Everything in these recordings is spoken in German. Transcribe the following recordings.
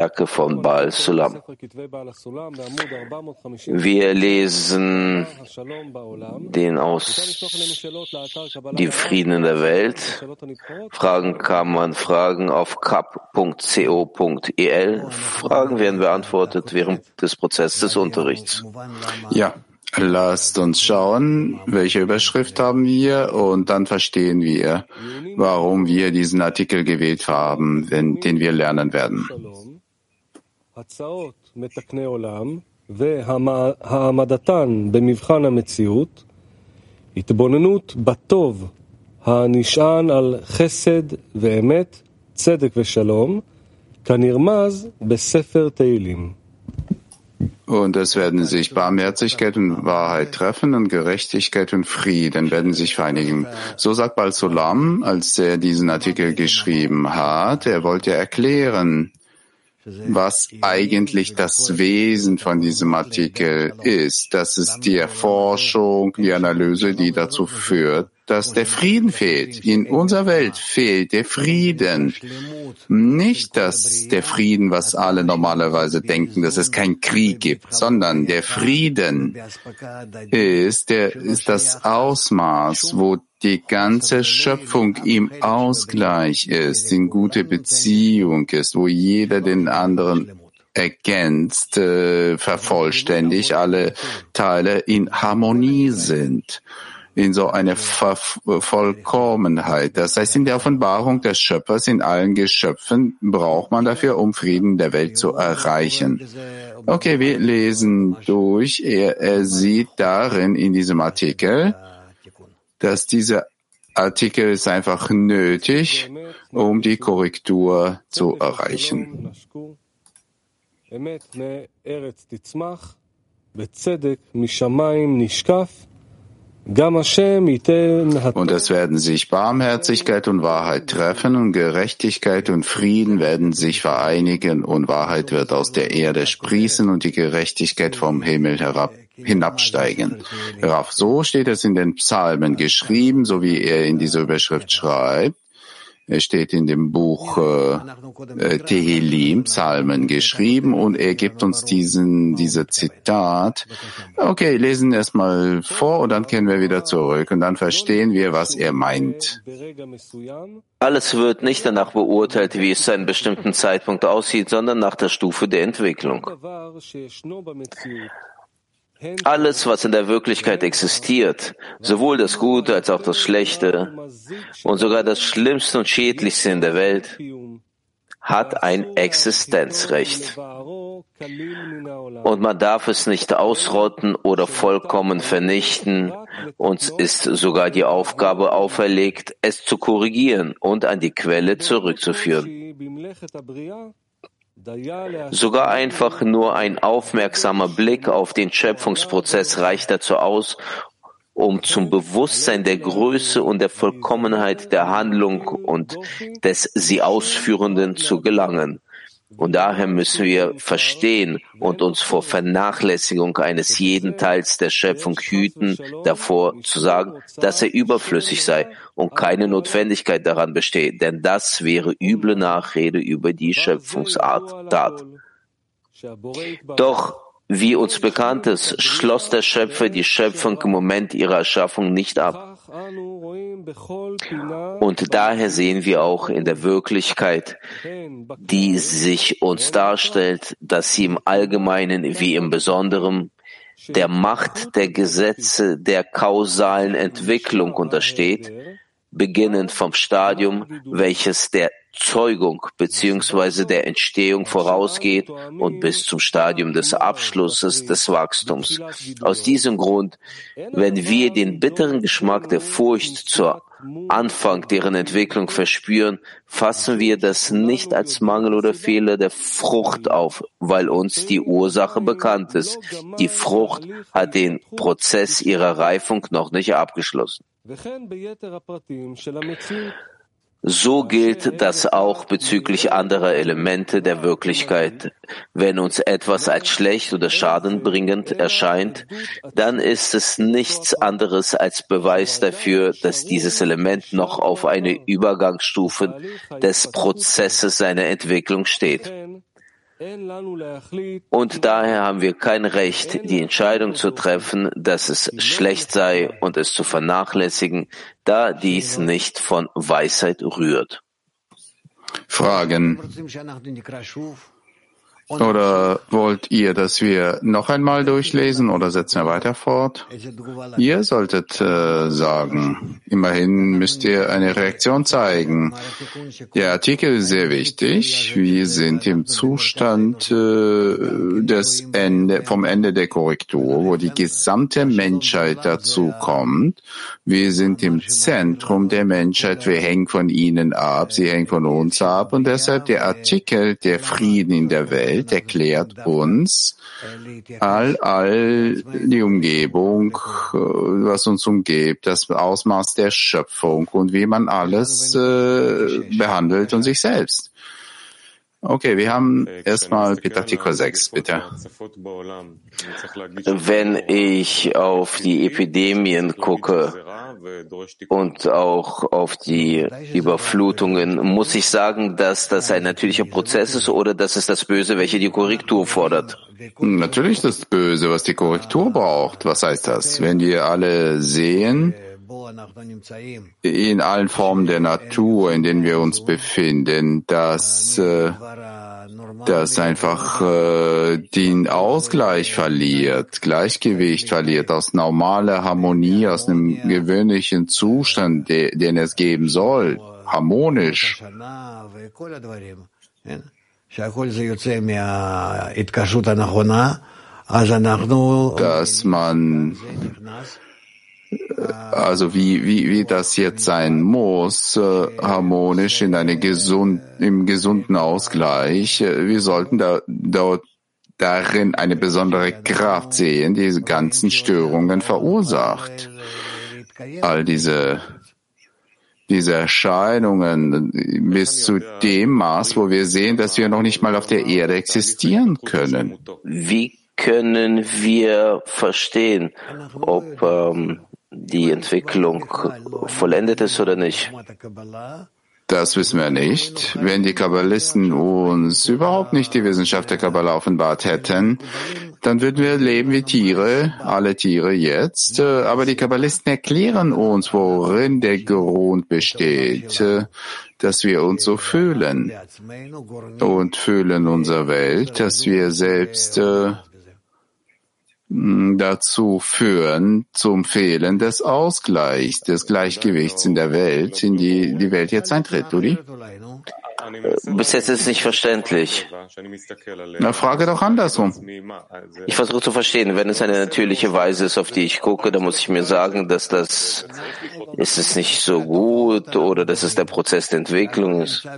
Werke von Baal Sulam. Wir lesen den aus dem Frieden in der Welt. Fragen kann man fragen auf kap.co.el. Fragen werden beantwortet während des Prozesses des Unterrichts. Ja. Lasst uns schauen, welche Überschrift haben wir, und dann verstehen wir, warum wir diesen Artikel gewählt haben, den wir lernen werden. התבוננות בטוב הנשען על חסד ואמת, צדק ושלום, כנרמז בספר תהילים. Und es werden sich Barmherzigkeit und Wahrheit treffen und Gerechtigkeit und Frieden werden sich vereinigen. So sagt Baal Sulam, als er diesen Artikel geschrieben hat, er wollte erklären, was eigentlich das Wesen von diesem Artikel ist. Das ist die Erforschung, die Analyse, die dazu führt, dass der Frieden fehlt. In unserer Welt fehlt der Frieden. Nicht der Frieden, was alle normalerweise denken, dass es keinen Krieg gibt, sondern der Frieden ist das Ausmaß, wo die ganze Schöpfung im Ausgleich ist, in gute Beziehung ist, wo jeder den anderen ergänzt, vervollständigt, alle Teile in Harmonie sind, in so eine Vollkommenheit. Das heißt, in der Offenbarung des Schöpfers in allen Geschöpfen braucht man dafür, um Frieden in der Welt zu erreichen. Okay, wir lesen durch. Er sieht darin in diesem Artikel, dass dieser Artikel ist einfach nötig, um die Korrektur zu erreichen. Und es werden sich Barmherzigkeit und Wahrheit treffen und Gerechtigkeit und Frieden werden sich vereinigen und Wahrheit wird aus der Erde sprießen und die Gerechtigkeit vom Himmel hinabsteigen. So steht es in den Psalmen geschrieben, so wie er in dieser Überschrift schreibt. Er steht in dem Buch Tehillim, Psalmen geschrieben, und er gibt uns diese Zitat. Okay, lesen erstmal vor und dann kehren wir wieder zurück und dann verstehen wir, was er meint. Alles wird nicht danach beurteilt, wie es zu einem bestimmten Zeitpunkt aussieht, sondern nach der Stufe der Entwicklung. Alles, was in der Wirklichkeit existiert, sowohl das Gute als auch das Schlechte und sogar das Schlimmste und Schädlichste in der Welt, hat ein Existenzrecht. Und man darf es nicht ausrotten oder vollkommen vernichten. Uns ist sogar die Aufgabe auferlegt, es zu korrigieren und an die Quelle zurückzuführen. Sogar einfach nur ein aufmerksamer Blick auf den Schöpfungsprozess reicht dazu aus, um zum Bewusstsein der Größe und der Vollkommenheit der Handlung und des sie Ausführenden zu gelangen. Und daher müssen wir verstehen und uns vor Vernachlässigung eines jeden Teils der Schöpfung hüten, davor zu sagen, dass er überflüssig sei und keine Notwendigkeit daran besteht, denn das wäre üble Nachrede über die Schöpfungstat. Doch, wie uns bekannt ist, schloss der Schöpfer die Schöpfung im Moment ihrer Erschaffung nicht ab. Und daher sehen wir auch in der Wirklichkeit, die sich uns darstellt, dass sie im Allgemeinen wie im Besonderen der Macht der Gesetze der kausalen Entwicklung untersteht, beginnend vom Stadium, welches der Zeugung bzw. der Entstehung vorausgeht und bis zum Stadium des Abschlusses des Wachstums. Aus diesem Grund, wenn wir den bitteren Geschmack der Furcht zur Anfang deren Entwicklung verspüren, fassen wir das nicht als Mangel oder Fehler der Frucht auf, weil uns die Ursache bekannt ist. Die Frucht hat den Prozess ihrer Reifung noch nicht abgeschlossen. So gilt das auch bezüglich anderer Elemente der Wirklichkeit. Wenn uns etwas als schlecht oder schadenbringend erscheint, dann ist es nichts anderes als Beweis dafür, dass dieses Element noch auf einer Übergangsstufe des Prozesses seiner Entwicklung steht. Und daher haben wir kein Recht, die Entscheidung zu treffen, dass es schlecht sei und es zu vernachlässigen, da dies nicht von Weisheit rührt. Fragen. Oder wollt ihr, dass wir noch einmal durchlesen oder setzen wir weiter fort? Ihr solltet sagen. Immerhin müsst ihr eine Reaktion zeigen. Der Artikel ist sehr wichtig. Wir sind im Zustand vom Ende der Korrektur, wo die gesamte Menschheit dazu kommt. Wir sind im Zentrum der Menschheit. Wir hängen von ihnen ab. Sie hängen von uns ab. Und deshalb der Artikel, der Frieden in der Welt, erklärt uns all die Umgebung, was uns umgibt, das Ausmaß der Schöpfung und wie man alles behandelt und sich selbst. Okay, wir haben erstmal Petach 6, bitte. Wenn ich auf die Epidemien gucke und auch auf die Überflutungen, muss ich sagen, dass das ein natürlicher Prozess ist oder dass es das Böse, welche die Korrektur fordert? Natürlich das Böse, was die Korrektur braucht. Was heißt das? Wenn wir alle sehen, in allen Formen der Natur, in denen wir uns befinden, dass einfach den Ausgleich verliert, Gleichgewicht verliert, aus normaler Harmonie, aus einem gewöhnlichen Zustand, den es geben soll, harmonisch. Dass man also wie das jetzt sein muss, harmonisch in im gesunden Ausgleich. Wir sollten darin eine besondere Kraft sehen, die diese ganzen Störungen verursacht. All diese Erscheinungen bis zu dem Maß, wo wir sehen, dass wir noch nicht mal auf der Erde existieren können. Wie können wir verstehen, ob die Entwicklung vollendet ist oder nicht? Das wissen wir nicht. Wenn die Kabbalisten uns überhaupt nicht die Wissenschaft der Kabbalah offenbart hätten, dann würden wir leben wie Tiere, alle Tiere jetzt. Aber die Kabbalisten erklären uns, worin der Grund besteht, dass wir uns so fühlen und fühlen unsere Welt, dass wir selbst dazu führen zum Fehlen des Ausgleichs, des Gleichgewichts in der Welt, in die Welt jetzt eintritt, Dudi? Bis jetzt ist es nicht verständlich. Na, frage doch andersrum. Ich versuche zu verstehen, wenn es eine natürliche Weise ist, auf die ich gucke, dann muss ich mir sagen, dass ist es nicht so gut oder dass es der Prozess der Entwicklung ist.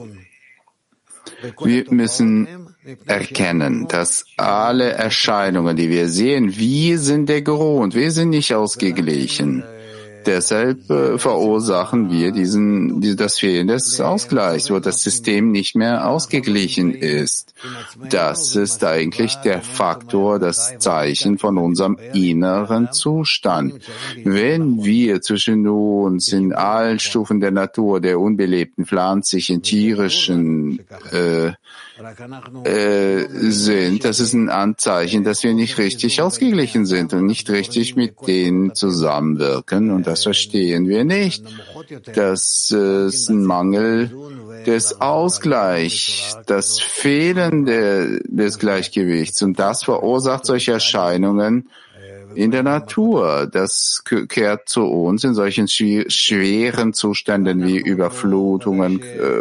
Wir müssen erkennen, dass alle Erscheinungen, die wir sehen, wir sind der Grund, wir sind nicht ausgeglichen. Deshalb verursachen wir das Fehlen des Ausgleichs, wo das System nicht mehr ausgeglichen ist. Das ist eigentlich der Faktor, das Zeichen von unserem inneren Zustand. Wenn wir zwischen uns in allen Stufen der Natur, der unbelebten, pflanzlichen, tierischen sind, das ist ein Anzeichen, dass wir nicht richtig ausgeglichen sind und nicht richtig mit denen zusammenwirken. Und das verstehen wir nicht. Das ist ein Mangel des Ausgleichs, das Fehlen des Gleichgewichts. Und das verursacht solche Erscheinungen in der Natur. Das kehrt zu uns in solchen schweren Zuständen wie Überflutungen,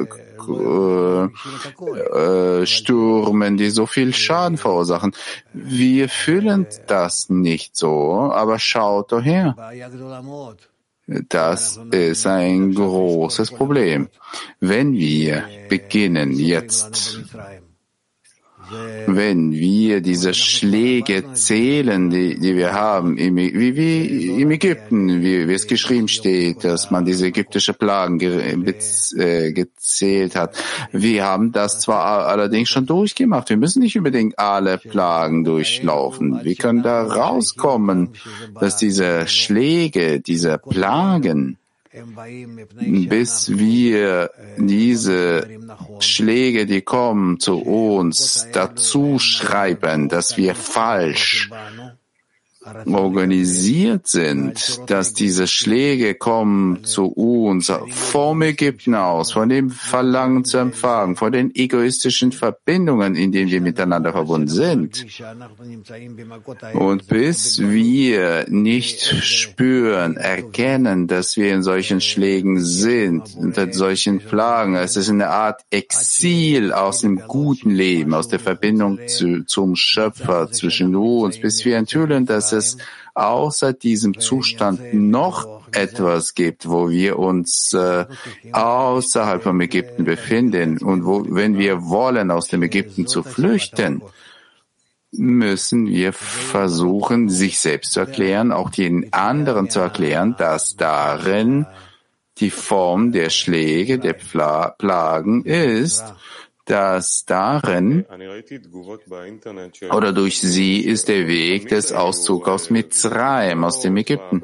Stürmen, die so viel Schaden verursachen. Wir fühlen das nicht so, aber schaut doch her. Das ist ein großes Problem. Wenn wir beginnen jetzt, wenn wir diese Schläge zählen, die wir haben, wie im Ägypten, wie es geschrieben steht, dass man diese ägyptische Plagen gezählt hat. Wir haben das zwar allerdings schon durchgemacht. Wir müssen nicht unbedingt alle Plagen durchlaufen. Wir können da rauskommen, dass diese Schläge, diese Plagen bis wir diese Schläge, die kommen zu uns, dazu schreiben, dass wir falsch organisiert sind, dass diese Schläge kommen zu uns vom Ägypten aus, von dem Verlangen zu empfangen, von den egoistischen Verbindungen, in denen wir miteinander verbunden sind. Und bis wir nicht spüren, erkennen, dass wir in solchen Schlägen sind, unter solchen Plagen, es ist eine Art Exil aus dem guten Leben, aus der Verbindung zum Schöpfer zwischen uns, bis wir enthüllen, dass es außer diesem Zustand noch etwas gibt, wo wir uns außerhalb vom Ägypten befinden und wenn wir wollen, aus dem Ägypten zu flüchten, müssen wir versuchen, sich selbst zu erklären, auch den anderen zu erklären, dass darin die Form der Schläge, der Plagen ist, dass darin oder durch sie ist der Weg des Auszugs aus Mitzrayim, aus dem Ägypten.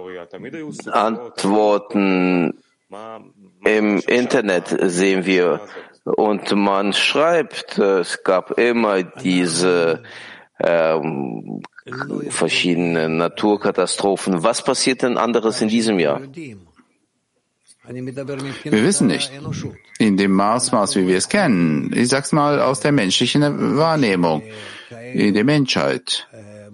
Antworten im Internet sehen wir und man schreibt, es gab immer diese verschiedenen Naturkatastrophen. Was passiert denn anderes in diesem Jahr? Wir wissen nicht, in dem Maß, wie wir es kennen. Ich sag's mal aus der menschlichen Wahrnehmung, in der Menschheit.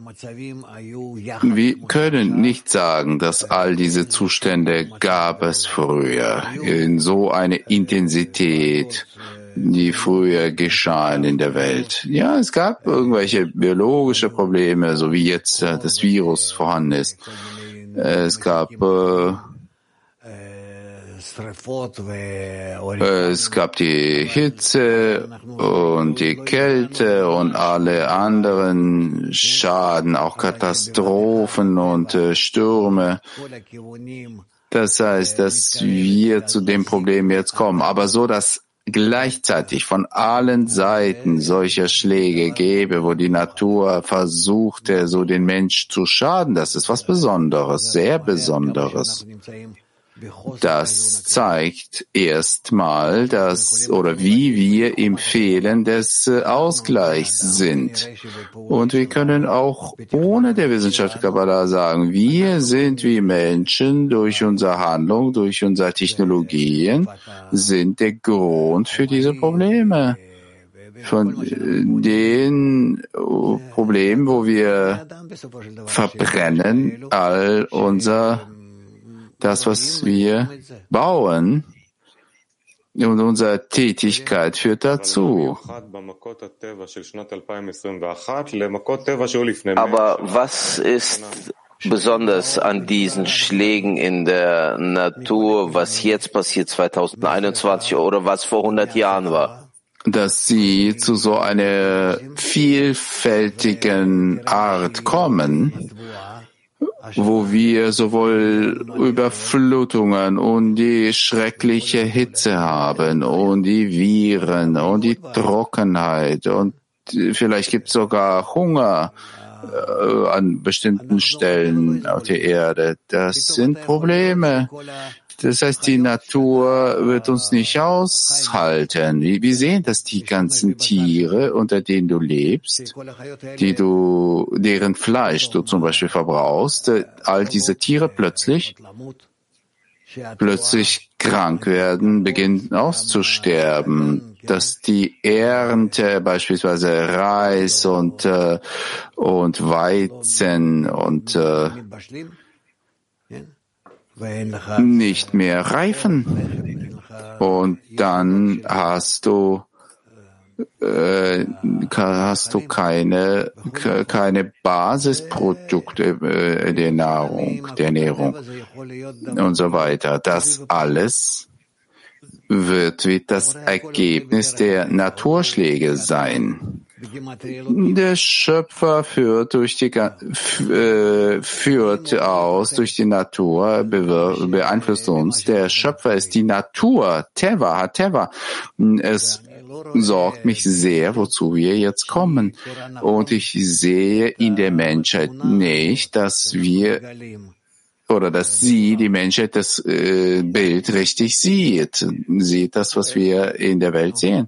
Wir können nicht sagen, dass all diese Zustände gab es früher, in so einer Intensität, die früher geschahen in der Welt. Ja, es gab irgendwelche biologische Probleme, so wie jetzt das Virus vorhanden ist. Es gab die Hitze und die Kälte und alle anderen Schaden, auch Katastrophen und Stürme. Das heißt, dass wir zu dem Problem jetzt kommen. Aber so, dass gleichzeitig von allen Seiten solcher Schläge gäbe, wo die Natur versuchte, so den Mensch zu schaden, das ist was Besonderes, sehr Besonderes. Das zeigt erstmal, wie wir im Fehlen des Ausgleichs sind. Und wir können auch ohne der Wissenschaft Kabbalah sagen, wir sind wie Menschen durch unsere Handlung, durch unsere Technologien, sind der Grund für diese Probleme. Von den Problemen, wo wir verbrennen all das, was wir bauen, und unsere Tätigkeit führt dazu. Aber was ist besonders an diesen Schlägen in der Natur, was jetzt passiert 2021 oder was vor 100 Jahren war? Dass sie zu so einer vielfältigen Art kommen, wo wir sowohl Überflutungen und die schreckliche Hitze haben und die Viren und die Trockenheit und vielleicht gibt es sogar Hunger an bestimmten Stellen auf der Erde. Das sind Probleme. Das heißt, die Natur wird uns nicht aushalten. Wir sehen, dass die ganzen Tiere, unter denen du lebst, deren Fleisch du zum Beispiel verbrauchst, all diese Tiere plötzlich krank werden, beginnen auszusterben, dass die Ernte, beispielsweise Reis und Weizen und nicht mehr reifen. Und dann hast du keine Basisprodukte der Ernährung und so weiter. Das alles wird das Ergebnis der Naturschläge sein. Der Schöpfer führt durch die Natur, beeinflusst uns. Der Schöpfer ist die Natur, Teva. Es sorgt mich sehr, wozu wir jetzt kommen. Und ich sehe in der Menschheit nicht, dass wir oder dass sie, die Menschheit, das Bild richtig sieht das, was wir in der Welt sehen.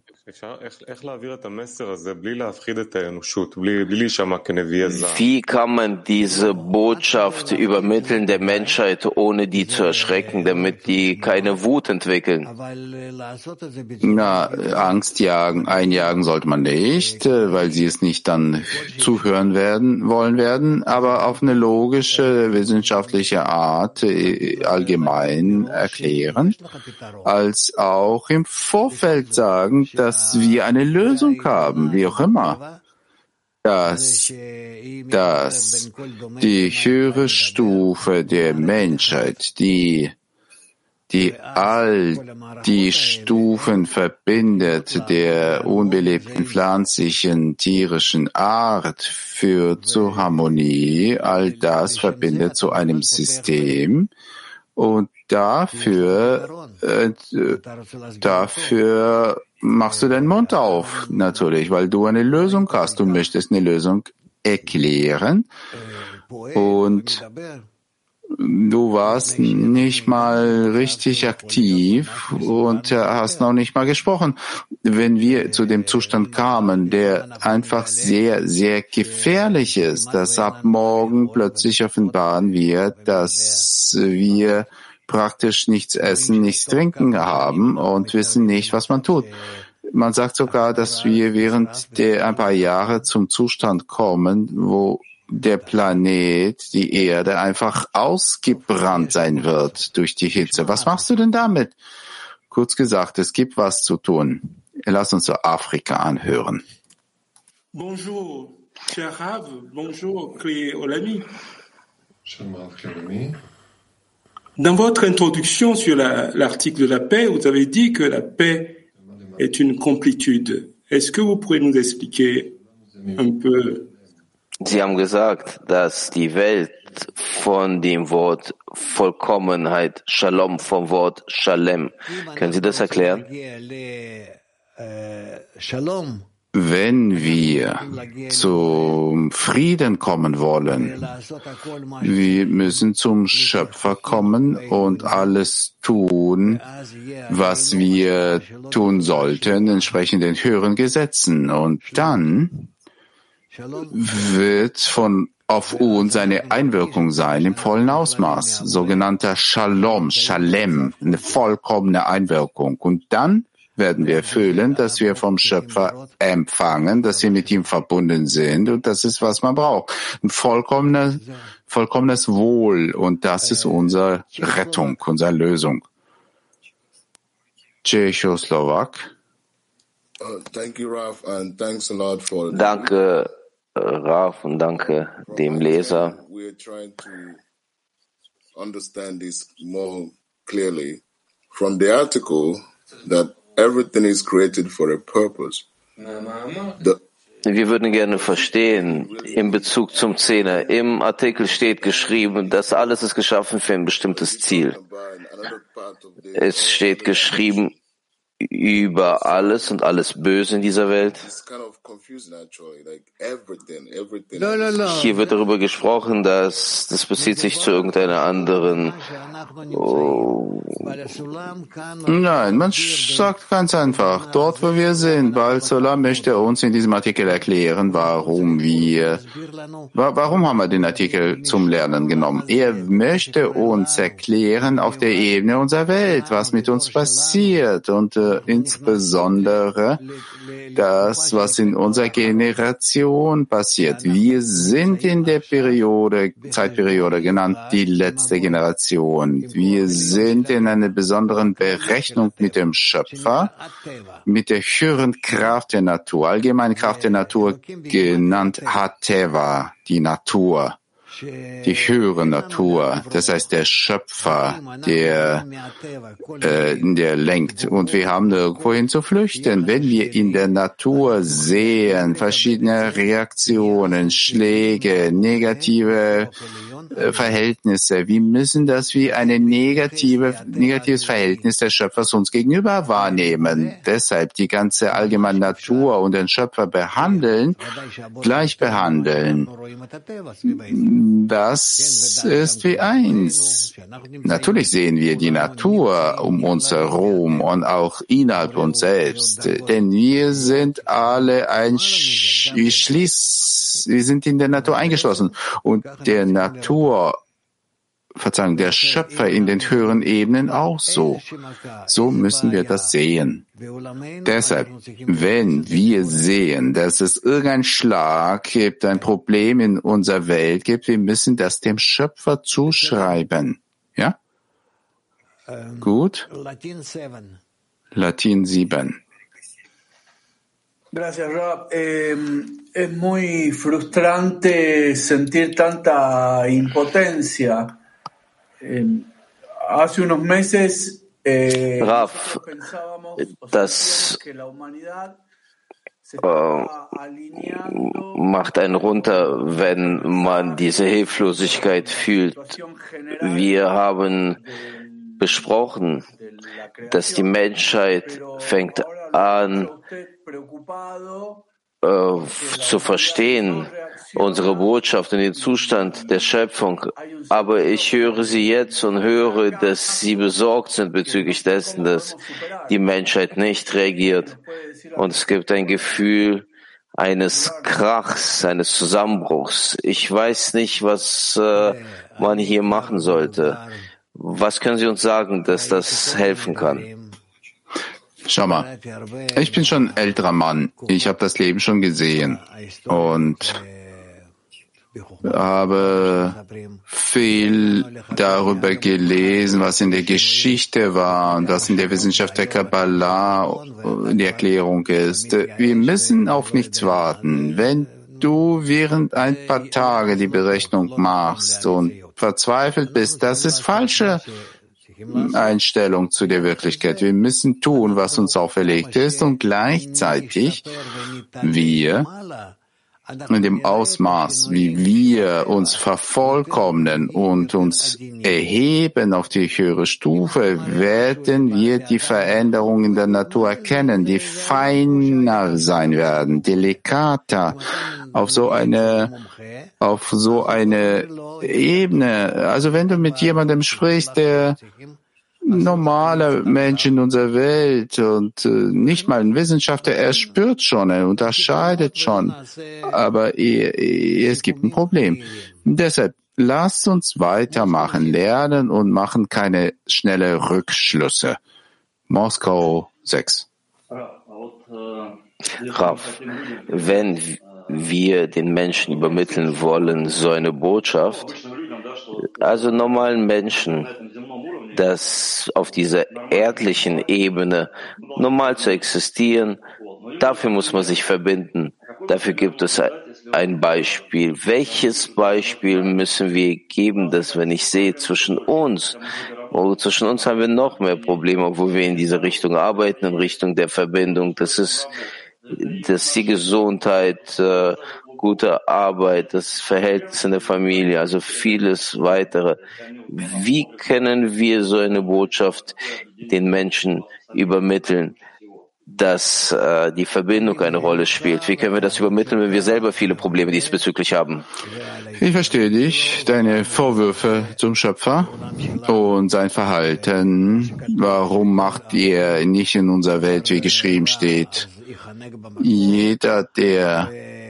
Wie kann man diese Botschaft übermitteln der Menschheit, ohne die zu erschrecken, damit die keine Wut entwickeln? Na, Angst einjagen sollte man nicht, weil sie es nicht dann zuhören wollen werden, aber auf eine logische, wissenschaftliche Art allgemein erklären, als auch im Vorfeld sagen, dass wir eine Lösung haben, wie auch immer, dass die höhere Stufe der Menschheit, die all die Stufen verbindet der unbelebten pflanzlichen, tierischen Art, führt zur Harmonie, all das verbindet zu einem System und dafür machst du deinen Mund auf, natürlich, weil du eine Lösung hast. Du möchtest eine Lösung erklären und du warst nicht mal richtig aktiv und hast noch nicht mal gesprochen. Wenn wir zu dem Zustand kamen, der einfach sehr, sehr gefährlich ist, dass ab morgen plötzlich offenbaren wird, dass wir praktisch nichts essen, nichts trinken haben und wissen nicht, was man tut. Man sagt sogar, dass wir während der ein paar Jahre zum Zustand kommen, wo der Planet, die Erde, einfach ausgebrannt sein wird durch die Hitze. Was machst du denn damit? Kurz gesagt, es gibt was zu tun. Lass uns zu Afrika anhören. Bonjour, cher Rav. Bonjour, Kli Olami. Dans votre introduction sur l'article de la paix, vous avez dit que la paix est une complétude. Est-ce que vous pourrez nous expliquer un peu? Sie haben gesagt, dass die Welt von dem Wort Vollkommenheit, Shalom vom Wort Shalem. Können Sie das erklären? Wenn wir zum Frieden kommen wollen, wir müssen zum Schöpfer kommen und alles tun, was wir tun sollten, entsprechend den höheren Gesetzen. Und dann wird auf uns eine Einwirkung sein im vollen Ausmaß, sogenannter Shalom, Shalem, eine vollkommene Einwirkung. Und dann werden wir fühlen, dass wir vom Schöpfer empfangen, dass wir mit ihm verbunden sind und das ist, was man braucht. Ein vollkommenes Wohl und das ist unsere Rettung, unsere Lösung. Tschechoslowak. Danke, Rav, und danke dem Leser. Everything is created for a purpose. Wir würden gerne verstehen, in Bezug zum Zehner. Im Artikel steht geschrieben, dass alles ist geschaffen für ein bestimmtes Ziel. Es steht geschrieben über alles und alles Böse in dieser Welt. Hier wird darüber gesprochen, dass das bezieht sich zu irgendeiner anderen. Nein, man sagt ganz einfach, dort wo wir sind, Baal Solam möchte uns in diesem Artikel erklären, warum haben wir den Artikel zum Lernen genommen. Er möchte uns erklären auf der Ebene unserer Welt, was mit uns passiert und insbesondere das, was in unserer Generation passiert. Wir sind in der Zeitperiode genannt, die letzte Generation. Wir sind in einer besonderen Berechnung mit dem Schöpfer, mit der höheren Kraft der Natur, allgemeine Kraft der Natur genannt Hateva, die Natur. Die höhere Natur, das heißt der Schöpfer, der lenkt. Und wir haben nirgendwohin zu flüchten. Wenn wir in der Natur sehen, verschiedene Reaktionen, Schläge, negative Verhältnisse. Wir müssen das wie ein negatives Verhältnis des Schöpfers uns gegenüber wahrnehmen. Deshalb die ganze allgemeine Natur und den Schöpfer gleich behandeln. Das ist wie eins. Natürlich sehen wir die Natur um uns herum und auch innerhalb uns selbst, denn wir sind alle wir sind in der Natur eingeschlossen und der Schöpfer in den höheren Ebenen auch so. So müssen wir das sehen. Deshalb, wenn wir sehen, dass es irgendeinen Schlag gibt, ein Problem in unserer Welt gibt, wir müssen das dem Schöpfer zuschreiben. Ja? Gut? Latin 7. Gracias, Rab. Es muy frustrante sentir tanta impotencia. Hace unos meses Rav, das macht einen runter, wenn man diese Hilflosigkeit fühlt. Wir haben besprochen, dass die Menschheit fängt an zu verstehen, unsere Botschaft und den Zustand der Schöpfung. Aber ich höre sie jetzt und höre, dass sie besorgt sind bezüglich dessen, dass die Menschheit nicht reagiert. Und es gibt ein Gefühl eines Krachs, eines Zusammenbruchs. Ich weiß nicht, was man hier machen sollte. Was können Sie uns sagen, dass das helfen kann? Schau mal, ich bin schon ein älterer Mann. Ich habe das Leben schon gesehen und habe viel darüber gelesen, was in der Geschichte war und was in der Wissenschaft der Kabbalah die Erklärung ist. Wir müssen auf nichts warten. Wenn du während ein paar Tage die Berechnung machst und verzweifelt bist, das ist falsche Einstellung zu der Wirklichkeit. Wir müssen tun, was uns auferlegt ist und gleichzeitig wir in dem Ausmaß, wie wir uns vervollkommnen und uns erheben auf die höhere Stufe, werden wir die Veränderungen in der Natur erkennen, die feiner sein werden, delikater, auf so eine Ebene. Also wenn du mit jemandem sprichst, der normale Mensch in unserer Welt und nicht mal ein Wissenschaftler, er spürt schon, er unterscheidet schon, aber es gibt ein Problem. Deshalb lasst uns weitermachen, lernen und machen keine schnellen Rückschlüsse. Moskau 6. Rav, wenn wir den Menschen übermitteln wollen, so eine Botschaft, also normalen Menschen, das auf dieser erdlichen Ebene normal zu existieren, dafür muss man sich verbinden. Dafür gibt es ein Beispiel. Welches Beispiel müssen wir geben, dass wenn ich sehe, zwischen uns haben wir noch mehr Probleme, obwohl wir in diese Richtung arbeiten, in Richtung der Verbindung. Das ist die Gesundheit, gute Arbeit, das Verhältnis in der Familie, also vieles weitere. Wie können wir so eine Botschaft den Menschen übermitteln, dass die Verbindung eine Rolle spielt? Wie können wir das übermitteln, wenn wir selber viele Probleme diesbezüglich haben? Ich verstehe dich, deine Vorwürfe zum Schöpfer und sein Verhalten. Warum macht ihr nicht in unserer Welt, wie geschrieben steht? Jeder, der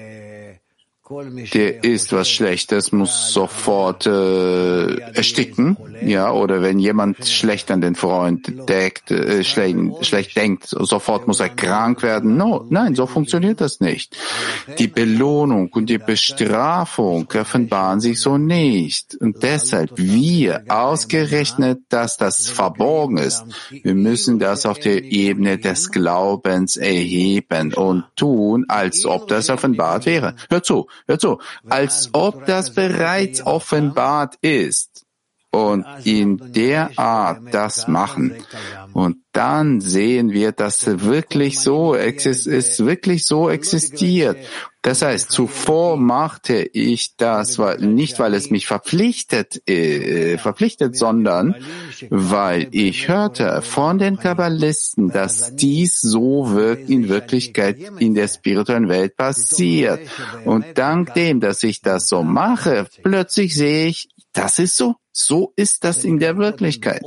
isst was Schlechtes, muss sofort ersticken, ja, oder wenn jemand schlecht an den Freund schlecht denkt, sofort muss er krank werden. Nein, so funktioniert das nicht. Die Belohnung und die Bestrafung offenbaren sich so nicht. Und deshalb wir ausgerechnet, dass das verborgen ist. Wir müssen das auf der Ebene des Glaubens erheben und tun, als ob das offenbart wäre. Hör zu, als ob das bereits offenbart ist und in der Art das machen. Und dann sehen wir, dass es wirklich so existiert. Das heißt, zuvor machte ich das nicht, weil es mich verpflichtet, sondern weil ich hörte von den Kabbalisten, dass dies so in Wirklichkeit in der spirituellen Welt passiert. Und dank dem, dass ich das so mache, plötzlich sehe ich, das ist so. So ist das in der Wirklichkeit.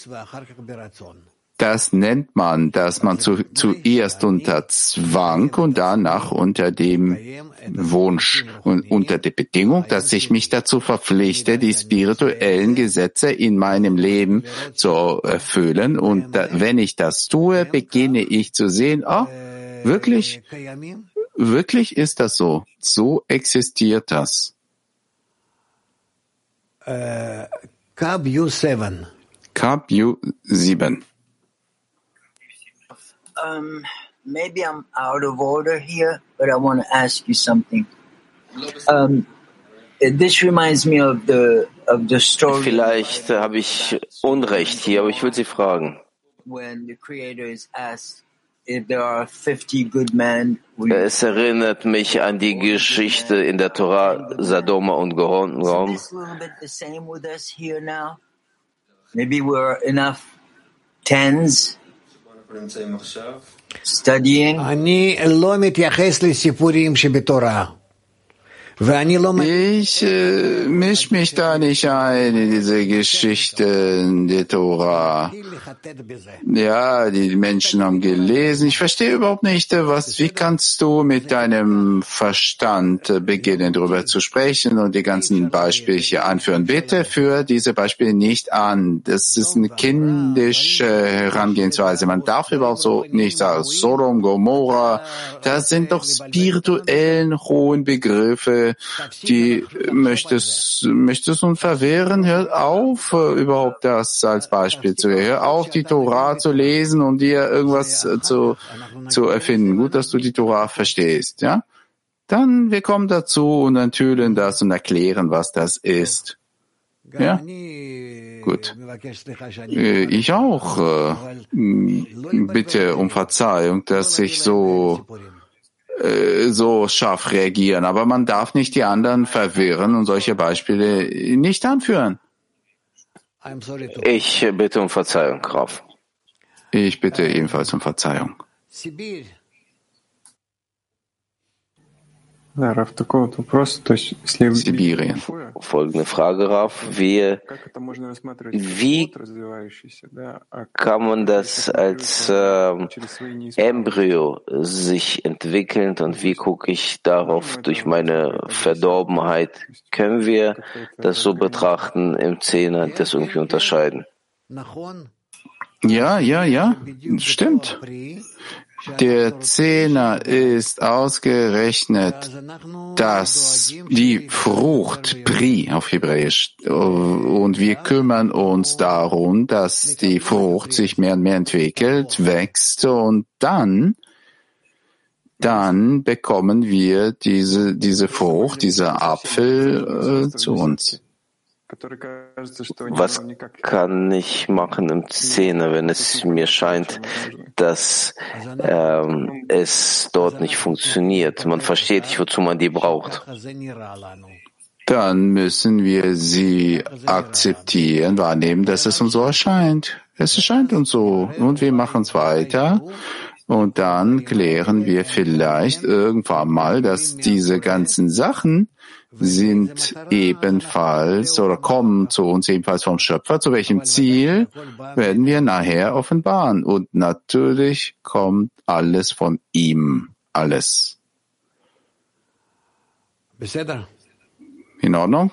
Das nennt man, dass man zuerst unter Zwang und danach unter dem Wunsch und unter der Bedingung, dass ich mich dazu verpflichte, die spirituellen Gesetze in meinem Leben zu erfüllen. Und wenn ich das tue, beginne ich zu sehen, wirklich ist das so. So existiert das. KBU 7. KBU 7. Maybe I'm out of order here, but I want to ask you something. This reminds me of the story. Vielleicht habe ich Unrecht hier, aber ich will Sie fragen. When the Creator is asked if there are 50 good men. Es erinnert mich an die Geschichte in der Torah Sodoma und Gomorra. Is this a little bit the same with us here now? Maybe we're enough tens. Studying. אני לא מתייחס לסיפורים שבתורה. Ich misch mich da nicht ein in diese Geschichten der Torah. Ja, die Menschen haben gelesen. Ich verstehe überhaupt nicht, wie kannst du mit deinem Verstand beginnen, darüber zu sprechen und die ganzen Beispiele hier anführen. Bitte führ diese Beispiele nicht an. Das ist eine kindische Herangehensweise. Man darf überhaupt so nicht sagen. Sodom, Gomorra, das sind doch spirituellen, hohen Begriffe. Die möchtest uns verwehren, hör auf, überhaupt das als Beispiel zu hören. Hör auf, die Torah zu lesen und dir irgendwas zu erfinden. Gut, dass du die Torah verstehst, ja? Dann, wir kommen dazu und enthüllen das und erklären, was das ist. Ja? Gut. Ich auch bitte um Verzeihung, dass ich so scharf reagieren. Aber man darf nicht die anderen verwirren und solche Beispiele nicht anführen. Ich bitte um Verzeihung, Graf. Ich bitte ebenfalls um Verzeihung. Sibirien. Folgende Frage, Raf. Wie kann man das als Embryo sich entwickeln und wie gucke ich darauf durch meine Verdorbenheit? Können wir das so betrachten im Zehner, das irgendwie unterscheiden? Ja, stimmt. Der Zehner ist ausgerechnet, dass die Frucht, Pri auf Hebräisch, und wir kümmern uns darum, dass die Frucht sich mehr und mehr entwickelt, wächst und dann bekommen wir diese Frucht, dieser Apfel zu uns. Was kann ich machen im Zehner, wenn es mir scheint, dass es dort nicht funktioniert? Man versteht nicht, wozu man die braucht. Dann müssen wir sie akzeptieren, wahrnehmen, dass es uns so erscheint. Es erscheint uns so und wir machen es weiter. Und dann klären wir vielleicht irgendwann mal, dass diese ganzen Sachen sind ebenfalls oder kommen zu uns ebenfalls vom Schöpfer. Zu welchem Ziel werden wir nachher offenbaren? Und natürlich kommt alles von ihm. Alles. In Ordnung?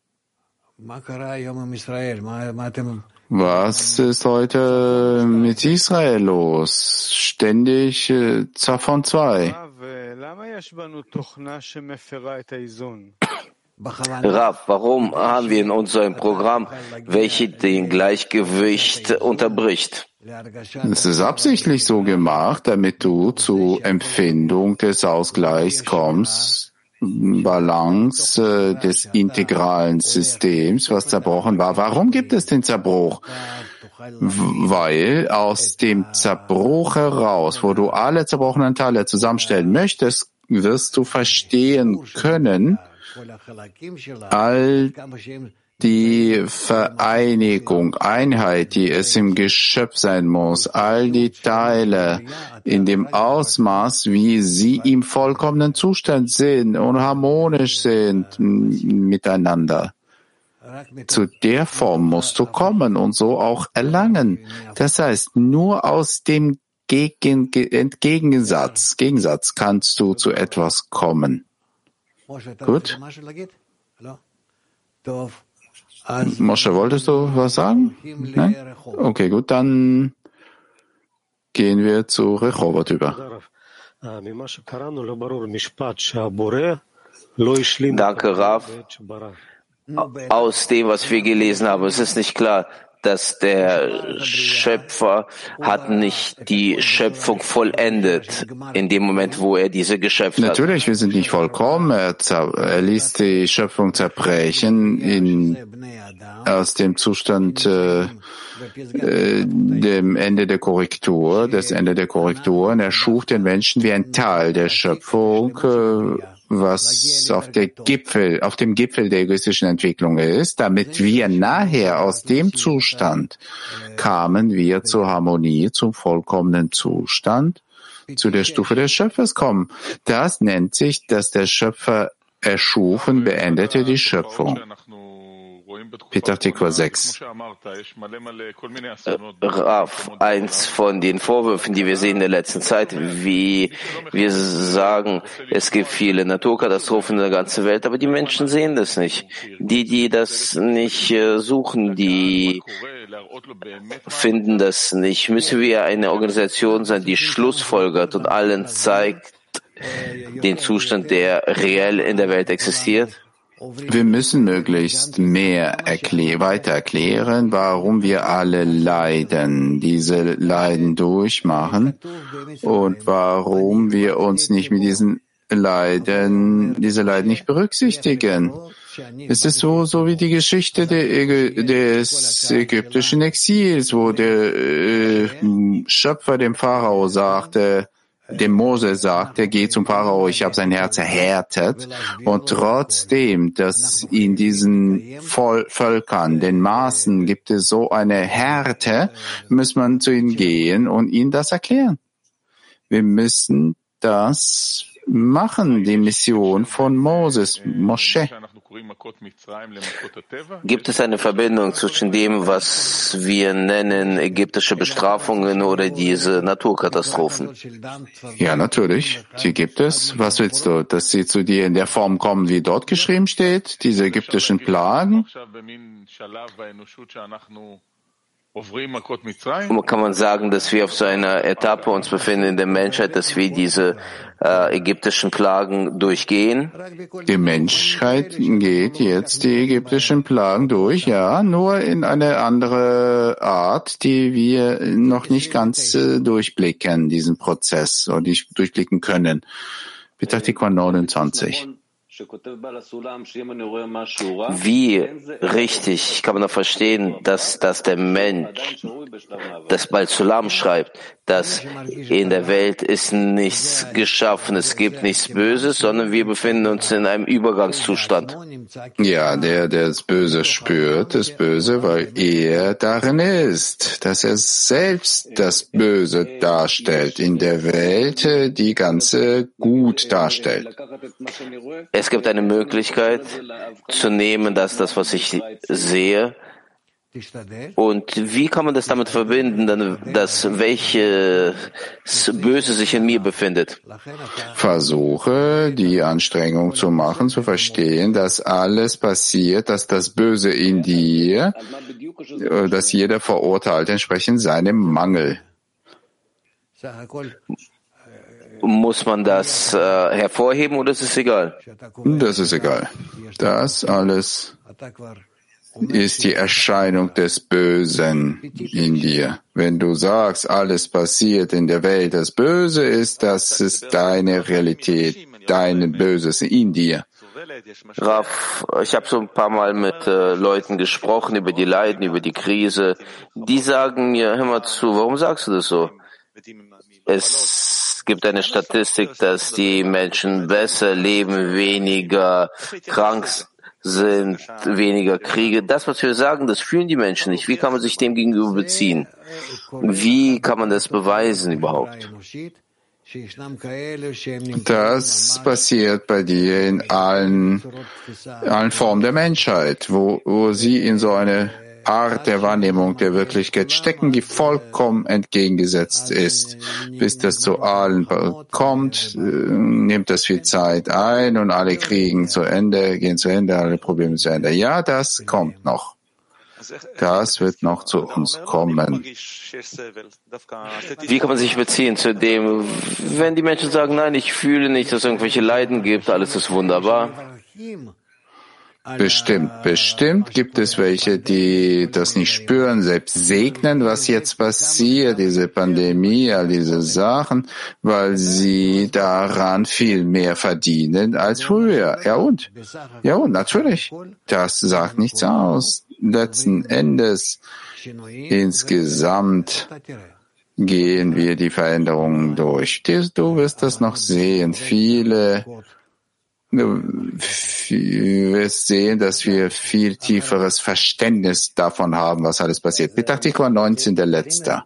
Was ist heute mit Israel los? Ständig von zwei. Rav, warum haben wir in unserem Programm, welche den Gleichgewicht unterbricht? Es ist absichtlich so gemacht, damit du zur Empfindung des Ausgleichs kommst, Balance des integralen Systems, was zerbrochen war. Warum gibt es den Zerbruch? Weil aus dem Zerbruch heraus, wo du alle zerbrochenen Teile zusammenstellen möchtest, wirst du verstehen können, all die Vereinigung, Einheit, die es im Geschöpf sein muss, all die Teile in dem Ausmaß, wie sie im vollkommenen Zustand sind und harmonisch sind miteinander. Zu der Form musst du kommen und so auch erlangen. Das heißt, nur aus dem Gegensatz kannst du zu etwas kommen. Gut? Moshe, wolltest du was sagen? Nein? Okay, gut, dann gehen wir zu Rehovot über. Danke, Rav. Aus dem, was wir gelesen haben, es ist nicht klar, dass der Schöpfer hat nicht die Schöpfung vollendet in dem Moment, wo er diese Geschöpfe hat. Natürlich, wir sind nicht vollkommen. Er ließ die Schöpfung zerbrechen aus dem Zustand dem Ende der Korrektur, das Ende der Korrektur. Und er schuf den Menschen wie ein Teil der Schöpfung, was auf dem Gipfel der egoistischen Entwicklung ist, damit wir nachher aus dem Zustand kamen wir zur Harmonie, zum vollkommenen Zustand, zu der Stufe des Schöpfers kommen. Das nennt sich, dass der Schöpfer erschuf und beendete die Schöpfung. Petach Tikva 6. Rav, eins von den Vorwürfen, die wir sehen in der letzten Zeit, wie wir sagen, es gibt viele Naturkatastrophen in der ganzen Welt, aber die Menschen sehen das nicht. Die das nicht suchen, die finden das nicht. Müssen wir eine Organisation sein, die schlussfolgert und allen zeigt den Zustand, der reell in der Welt existiert? Wir müssen möglichst mehr weiter erklären, warum wir alle leiden, diese Leiden durchmachen und warum wir uns nicht mit diese Leiden nicht berücksichtigen. Es ist so wie die Geschichte des ägyptischen Exils, wo der Schöpfer dem Pharao sagte, dem Mose sagte, geh zum Pharao, ich habe sein Herz erhärtet. Und trotzdem, dass in diesen Völkern, den Maßen, gibt es so eine Härte, muss man zu ihnen gehen und ihnen das erklären. Wir müssen das machen, die Mission von Moses, Moshe. Gibt es eine Verbindung zwischen dem, was wir nennen ägyptische Bestrafungen oder diese Naturkatastrophen? Ja, natürlich. Die gibt es. Was willst du? Dass sie zu dir in der Form kommen, wie dort geschrieben steht? Diese ägyptischen Plagen? Kann man sagen, dass wir auf so einer Etappe uns befinden in der Menschheit, dass wir diese ägyptischen Plagen durchgehen? Die Menschheit geht jetzt die ägyptischen Plagen durch, ja, nur in eine andere Art, die wir noch nicht ganz durchblicken, diesen Prozess, oder nicht durchblicken können. Petach Tikva 29. Wie richtig kann man noch verstehen, dass der Mensch, das Baal Sulam schreibt, dass in der Welt ist nichts geschaffen, es gibt nichts Böses, sondern wir befinden uns in einem Übergangszustand. Ja, der das Böse spürt, das Böse, weil er darin ist, dass er selbst das Böse darstellt, in der Welt die ganze Gut darstellt. Es gibt eine Möglichkeit zu nehmen, dass das, was ich sehe, und wie kann man das damit verbinden, dass welches Böse sich in mir befindet? Versuche, die Anstrengung zu machen, zu verstehen, dass alles passiert, dass das Böse in dir, dass jeder verurteilt entsprechend seinem Mangel. Muss man das hervorheben oder ist es egal? Das ist egal. Das alles ist die Erscheinung des Bösen in dir. Wenn du sagst, alles passiert in der Welt, das Böse ist, das ist deine Realität, dein Böses in dir. Rav, ich habe so ein paar Mal mit Leuten gesprochen über die Leiden, über die Krise. Die sagen mir, hör mal zu, warum sagst du das so? Es Es gibt eine Statistik, dass die Menschen besser leben, weniger krank sind, weniger Kriege. Das, was wir sagen, das fühlen die Menschen nicht. Wie kann man sich dem gegenüber beziehen? Wie kann man das beweisen überhaupt? Das passiert bei dir in allen Formen der Menschheit, wo sie in so eine Art der Wahrnehmung der Wirklichkeit stecken, die vollkommen entgegengesetzt ist. Bis das zu allen kommt, nimmt das viel Zeit ein und alle Kriegen gehen zu Ende, alle Probleme zu Ende. Ja, das kommt noch. Das wird noch zu uns kommen. Wie kann man sich beziehen zu dem, wenn die Menschen sagen, nein, ich fühle nicht, dass es irgendwelche Leiden gibt, alles ist wunderbar? Bestimmt gibt es welche, die das nicht spüren, selbst segnen, was jetzt passiert, diese Pandemie, all diese Sachen, weil sie daran viel mehr verdienen als früher. Ja und, natürlich. Das sagt nichts aus. Letzten Endes, insgesamt gehen wir die Veränderungen durch. Du wirst das noch sehen. Du wirst sehen, dass wir viel tieferes Verständnis davon haben, was alles passiert. Petachtikwa 19, der Letzte.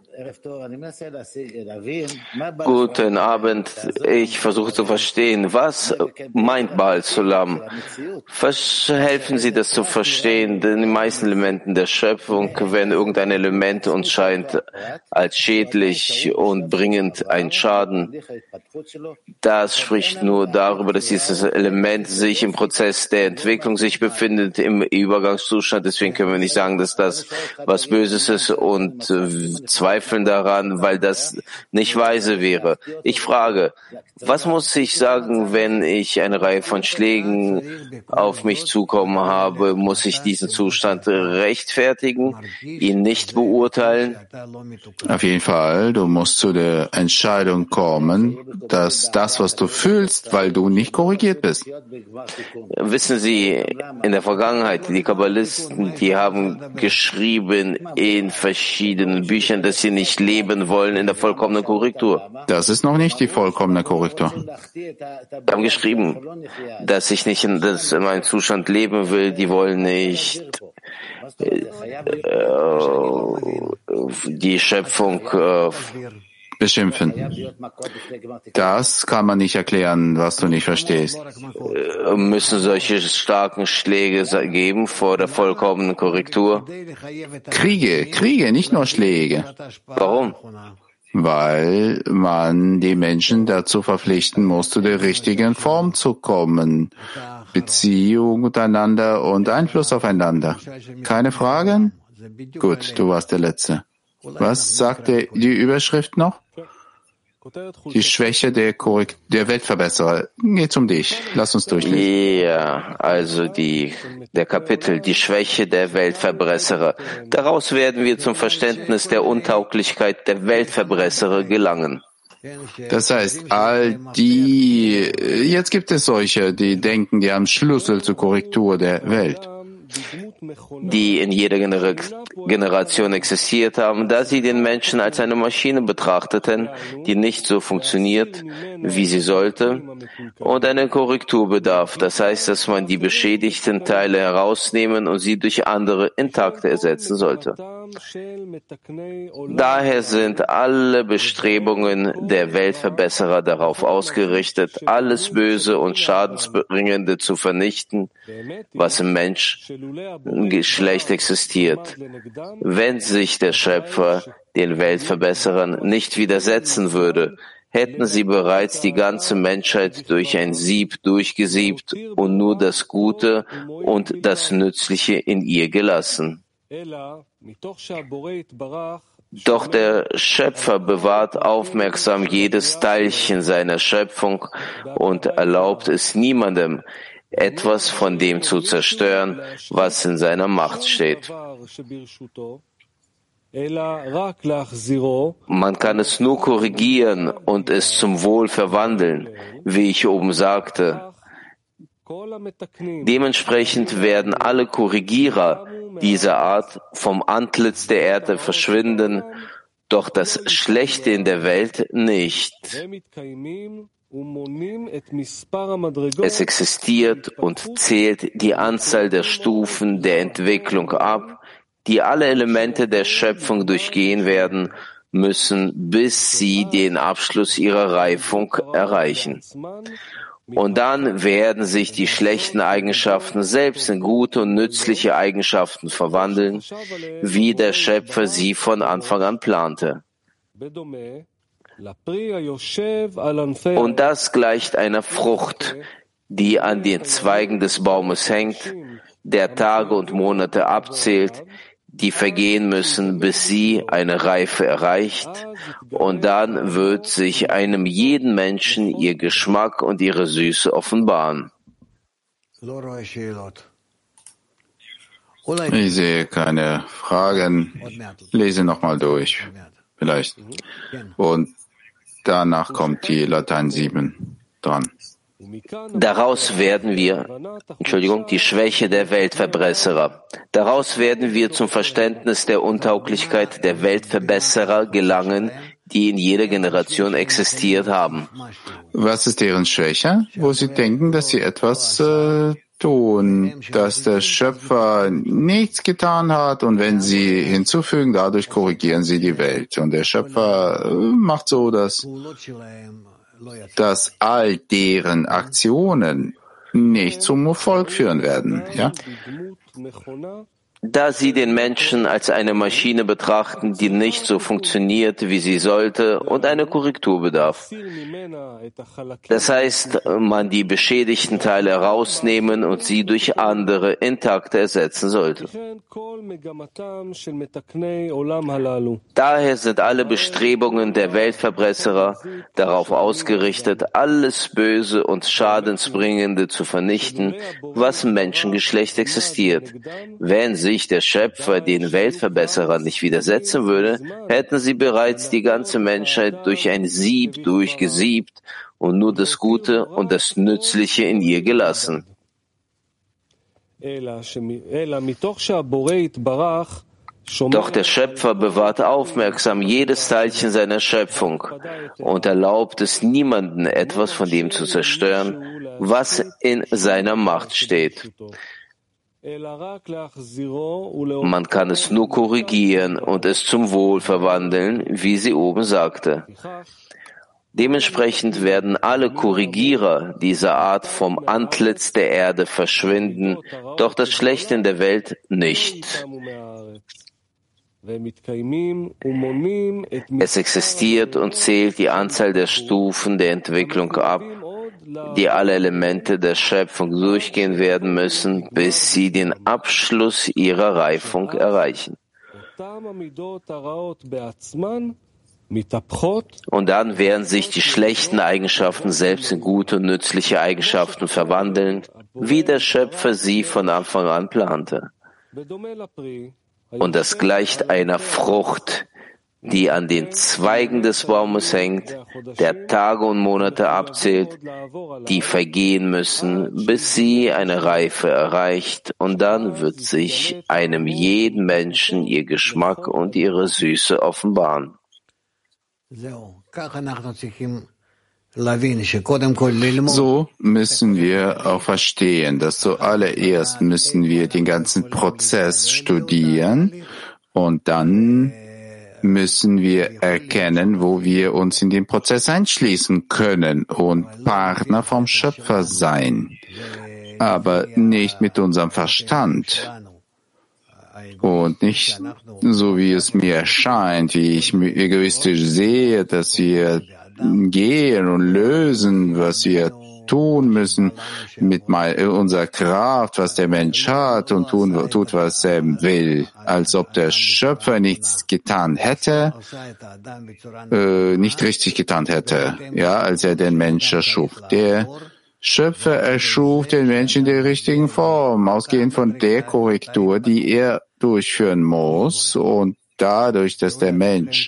Guten Abend. Ich versuche zu verstehen, was meint Baal Sulam? Helfen Sie das zu verstehen, denn die meisten Elementen der Schöpfung, wenn irgendein Element uns scheint als schädlich und bringend einen Schaden, das spricht nur darüber, dass dieses Element sich im Prozess der Entwicklung sich befindet, im Übergangszustand. Deswegen können wir nicht sagen, dass das was Böses ist und zweifeln daran, weil das nicht weise wäre. Ich frage, was muss ich sagen, wenn ich eine Reihe von Schlägen auf mich zukommen habe? Muss ich diesen Zustand rechtfertigen, ihn nicht beurteilen? Auf jeden Fall, du musst zu der Entscheidung kommen, dass das, was du fühlst, weil du nicht korrigiert bist. Wissen Sie, in der Vergangenheit, die Kabbalisten, die haben geschrieben in verschiedenen Büchern, dass sie nicht leben wollen in der vollkommenen Korrektur. Das ist noch nicht die vollkommene Korrektur. Die haben geschrieben, dass ich nicht in meinem Zustand leben will, die wollen nicht die Schöpfung beschimpfen. Das kann man nicht erklären, was du nicht verstehst. Müssen solche starken Schläge geben vor der vollkommenen Korrektur? Kriege, nicht nur Schläge. Warum? Weil man die Menschen dazu verpflichten muss, zu der richtigen Form zu kommen. Beziehung untereinander und Einfluss aufeinander. Keine Fragen? Gut, du warst der Letzte. Was sagte die Überschrift noch? Die Schwäche der Weltverbesserer. Geht's um dich. Lass uns durchlesen. Ja, also der Kapitel, die Schwäche der Weltverbesserer. Daraus werden wir zum Verständnis der Untauglichkeit der Weltverbesserer gelangen. Das heißt, jetzt gibt es solche, die denken, die haben Schlüssel zur Korrektur der Welt, die in jeder Generation existiert haben, da sie den Menschen als eine Maschine betrachteten, die nicht so funktioniert, wie sie sollte, und eine Korrektur bedarf. Das heißt, dass man die beschädigten Teile herausnehmen und sie durch andere intakte ersetzen sollte. Daher sind alle Bestrebungen der Weltverbesserer darauf ausgerichtet, alles Böse und Schadensbringende zu vernichten, was im Menschengeschlecht existiert. Wenn sich der Schöpfer den Weltverbesserern nicht widersetzen würde, hätten sie bereits die ganze Menschheit durch ein Sieb durchgesiebt und nur das Gute und das Nützliche in ihr gelassen. Doch der Schöpfer bewahrt aufmerksam jedes Teilchen seiner Schöpfung und erlaubt es niemandem, etwas von dem zu zerstören, was in seiner Macht steht. Man kann es nur korrigieren und es zum Wohl verwandeln, wie ich oben sagte. Dementsprechend werden alle Korrigierer dieser Art vom Antlitz der Erde verschwinden, doch das Schlechte in der Welt nicht. Es existiert und zählt die Anzahl der Stufen der Entwicklung ab, die alle Elemente der Schöpfung durchgehen werden müssen, bis sie den Abschluss ihrer Reifung erreichen. Und dann werden sich die schlechten Eigenschaften selbst in gute und nützliche Eigenschaften verwandeln, wie der Schöpfer sie von Anfang an plante. Und das gleicht einer Frucht, die an den Zweigen des Baumes hängt, der Tage und Monate abzählt, die vergehen müssen, bis sie eine Reife erreicht, und dann wird sich einem jeden Menschen ihr Geschmack und ihre Süße offenbaren. Ich sehe keine Fragen. Lese nochmal durch, vielleicht. Und danach kommt die Latein 7 dran. Daraus werden wir, die Schwäche der Weltverbesserer. Daraus werden wir zum Verständnis der Untauglichkeit der Weltverbesserer gelangen, die in jeder Generation existiert haben. Was ist deren Schwäche? Wo sie denken, dass sie etwas tun, dass der Schöpfer nichts getan hat, und wenn sie hinzufügen, dadurch korrigieren sie die Welt. Und der Schöpfer macht so, dass all deren Aktionen nicht zum Erfolg führen werden. Ja? Da sie den Menschen als eine Maschine betrachten, die nicht so funktioniert, wie sie sollte und eine Korrektur bedarf. Das heißt, man die beschädigten Teile herausnehmen und sie durch andere intakte ersetzen sollte. Daher sind alle Bestrebungen der Weltverbesserer darauf ausgerichtet, alles Böse und Schadensbringende zu vernichten, was im Menschengeschlecht existiert. Wenn sich der Schöpfer den Weltverbesserern nicht widersetzen würde, hätten sie bereits die ganze Menschheit durch ein Sieb durchgesiebt und nur das Gute und das Nützliche in ihr gelassen. Doch der Schöpfer bewahrt aufmerksam jedes Teilchen seiner Schöpfung und erlaubt es niemanden, etwas von dem zu zerstören, was in seiner Macht steht. Man kann es nur korrigieren und es zum Wohl verwandeln, wie sie oben sagte. Dementsprechend werden alle Korrigierer dieser Art vom Antlitz der Erde verschwinden, doch das Schlechte in der Welt nicht. Es existiert und zählt die Anzahl der Stufen der Entwicklung ab, die alle Elemente der Schöpfung durchgehen werden müssen, bis sie den Abschluss ihrer Reifung erreichen. Und dann werden sich die schlechten Eigenschaften selbst in gute und nützliche Eigenschaften verwandeln, wie der Schöpfer sie von Anfang an plante. Und das gleicht einer Frucht, die an den Zweigen des Baumes hängt, der Tage und Monate abzählt, die vergehen müssen, bis sie eine Reife erreicht, und dann wird sich einem jeden Menschen ihr Geschmack und ihre Süße offenbaren. So müssen wir auch verstehen, dass zuallererst müssen wir den ganzen Prozess studieren, und dann müssen wir erkennen, wo wir uns in den Prozess einschließen können und Partner vom Schöpfer sein, aber nicht mit unserem Verstand und nicht so, wie es mir erscheint, wie ich egoistisch sehe, dass wir gehen und lösen, was wir tun müssen mit unserer Kraft, was der Mensch hat, und tut, was er will, als ob der Schöpfer nichts getan hätte, nicht richtig getan hätte, ja, als er den Menschen erschuf. Der Schöpfer erschuf den Menschen in der richtigen Form, ausgehend von der Korrektur, die er durchführen muss, und dadurch, dass der Mensch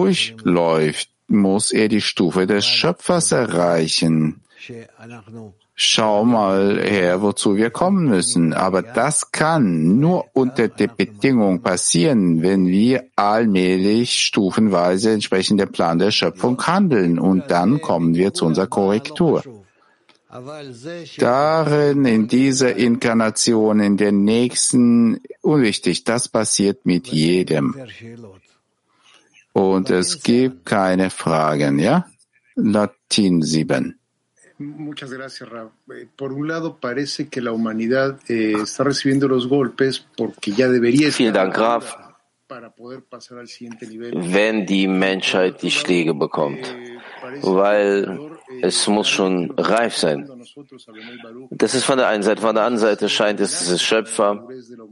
durchläuft, muss er die Stufe des Schöpfers erreichen. schau mal her, wozu wir kommen müssen. Aber das kann nur unter der Bedingung passieren, wenn wir allmählich stufenweise entsprechend dem Plan der Schöpfung handeln. Und dann kommen wir zu unserer Korrektur. Darin, in dieser Inkarnation, in der nächsten, unwichtig, das passiert mit jedem. Und es gibt keine Fragen, ja? Latin 7. Muchas gracias, Rav. Por un lado, parece que la humanidad está recibiendo los golpes porque ya debería estar para poder pasar al siguiente nivel. Wenn die Menschheit die Schläge bekommt, weil es muss schon reif sein. Das ist von der einen Seite. Von der anderen Seite scheint es, dass es Schöpfer.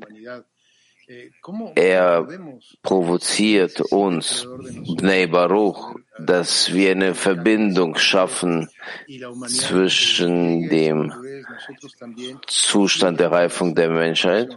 Er provoziert uns, Bnei Baruch, dass wir eine Verbindung schaffen zwischen dem Zustand der Reifung der Menschheit.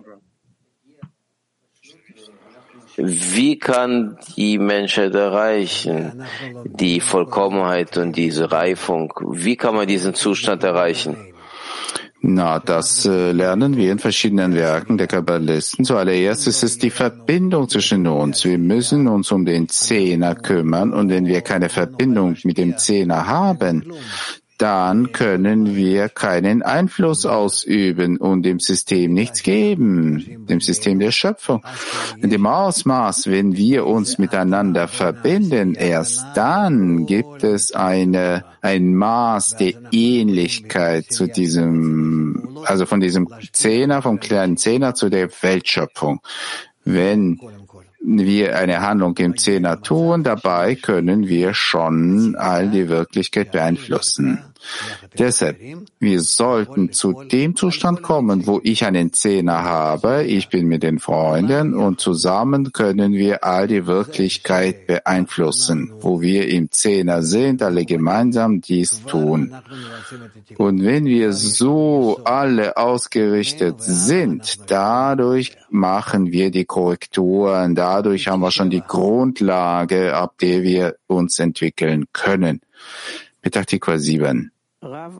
Wie kann die Menschheit erreichen, die Vollkommenheit und diese Reifung? Wie kann man diesen Zustand erreichen? Na, das lernen wir in verschiedenen Werken der Kabbalisten. Zuallererst ist es die Verbindung zwischen uns. Wir müssen uns um den Zehner kümmern und wenn wir keine Verbindung mit dem Zehner haben, dann können wir keinen Einfluss ausüben und dem System nichts geben, dem System der Schöpfung. In dem Ausmaß, wenn wir uns miteinander verbinden, erst dann gibt es ein Maß der Ähnlichkeit zu diesem, also von diesem Zehner, vom kleinen Zehner zu der Weltschöpfung. Wenn wir eine Handlung im Zehner tun, dabei können wir schon all die Wirklichkeit beeinflussen. Deshalb, wir sollten zu dem Zustand kommen, wo ich einen Zehner habe, ich bin mit den Freunden und zusammen können wir all die Wirklichkeit beeinflussen, wo wir im Zehner sind, alle gemeinsam dies tun. Und wenn wir so alle ausgerichtet sind, dadurch machen wir die Korrekturen, dadurch haben wir schon die Grundlage, ab der wir uns entwickeln können. Petach Tikva 7. Rav,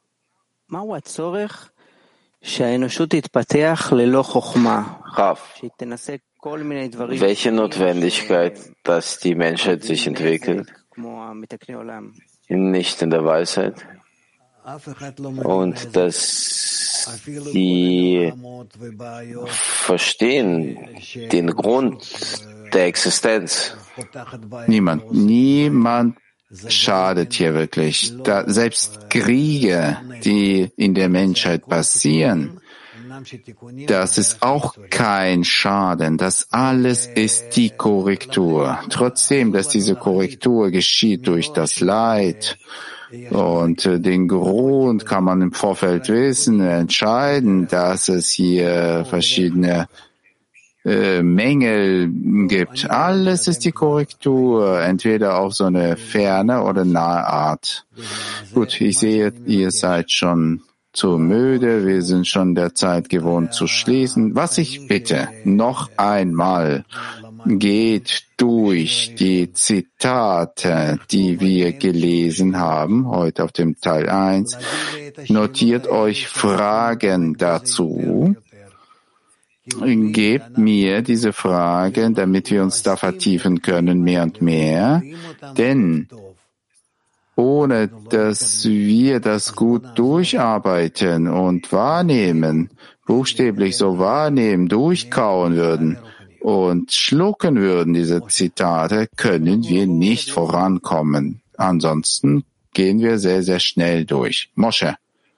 welche Notwendigkeit, dass die Menschheit sich entwickelt, nicht in der Weisheit, und dass die verstehen den Grund der Existenz. Niemand schadet hier wirklich. Selbst Kriege, die in der Menschheit passieren, das ist auch kein Schaden. Das alles ist die Korrektur. Trotzdem, dass diese Korrektur geschieht durch das Leid und den Grund kann man im Vorfeld wissen, entscheiden, dass es hier verschiedene Mängel gibt. Alles ist die Korrektur, entweder auf so eine ferne oder nahe Art. Gut, ich sehe, ihr seid schon zu müde, wir sind schon der Zeit gewohnt zu schließen. Was ich bitte, noch einmal, geht durch die Zitate, die wir gelesen haben, heute auf dem Teil 1, notiert euch Fragen dazu. Gebt mir diese Fragen, damit wir uns da vertiefen können, mehr und mehr. Denn ohne dass wir das gut durcharbeiten und wahrnehmen, buchstäblich so wahrnehmen, durchkauen würden und schlucken würden, diese Zitate, können wir nicht vorankommen. Ansonsten gehen wir sehr, sehr schnell durch. Moshe.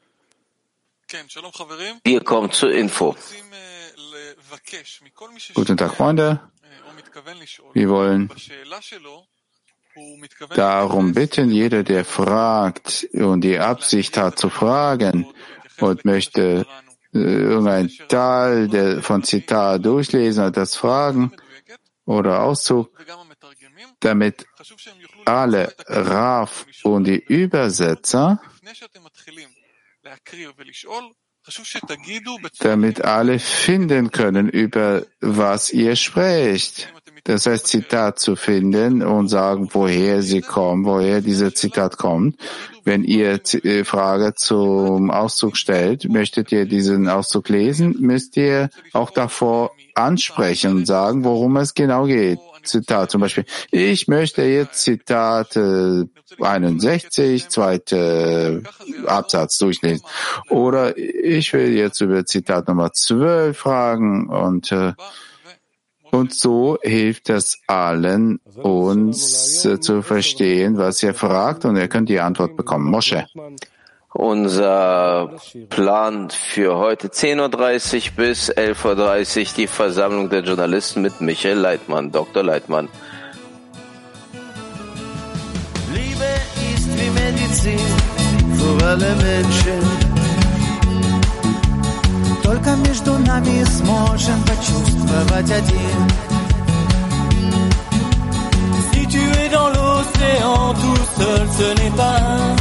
Wir kommen zur Info. Guten Tag, Freunde. Wir wollen darum bitten, jeder, der fragt und die Absicht hat zu fragen und möchte irgendein Teil von Zitat durchlesen oder das Fragen oder Auszug, damit alle Rav und die Übersetzer, damit alle finden können, über was ihr sprecht. Das heißt, Zitat zu finden und sagen, woher sie kommen, woher dieses Zitat kommt. Wenn ihr Frage zum Auszug stellt, möchtet ihr diesen Auszug lesen, müsst ihr auch davor ansprechen und sagen, worum es genau geht. Zitat zum Beispiel, ich möchte jetzt Zitat 61, zweite Absatz durchlesen. Oder ich will jetzt über Zitat Nummer 12 fragen und so hilft es allen, uns zu verstehen, was ihr fragt, und ihr könnt die Antwort bekommen. Moshe. Unser Plan für heute 10:30 bis 11:30 die Versammlung der Journalisten mit Michael Leitmann, Dr. Leitmann. Liebe ist wie Medizin für alle Menschen. Только между нами сможем почувствовать один. Si tu es dans l'océan tout seul, ce n'est pas un.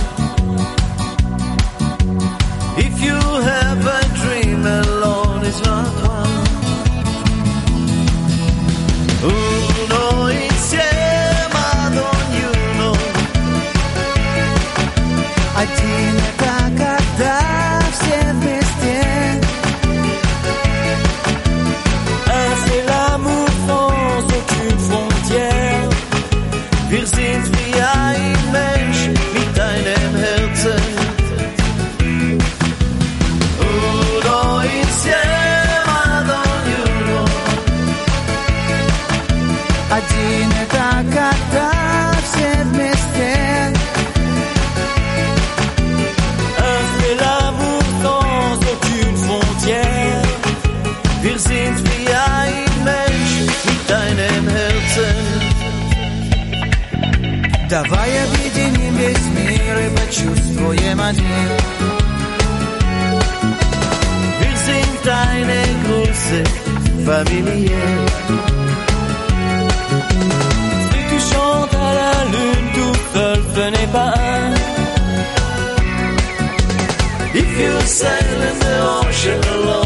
If you have a dream, alone is not one. Uno insieme ad ognuno. Один это когда все вместе. Un c'est l'amour sans aucune frontière. Wir sind wie ein Mensch mit einem Herzen. Один это когда все вместе. Un c'est l'amour sans aucune frontière. Wir sind wie ein Mensch mit einem Herzen. Давай объединим весь мир и почувствуем один. Wir sind eine große Familie. Si tu chantes à la lune tout seul, ce n'est pas un. If you sail in the ocean alone,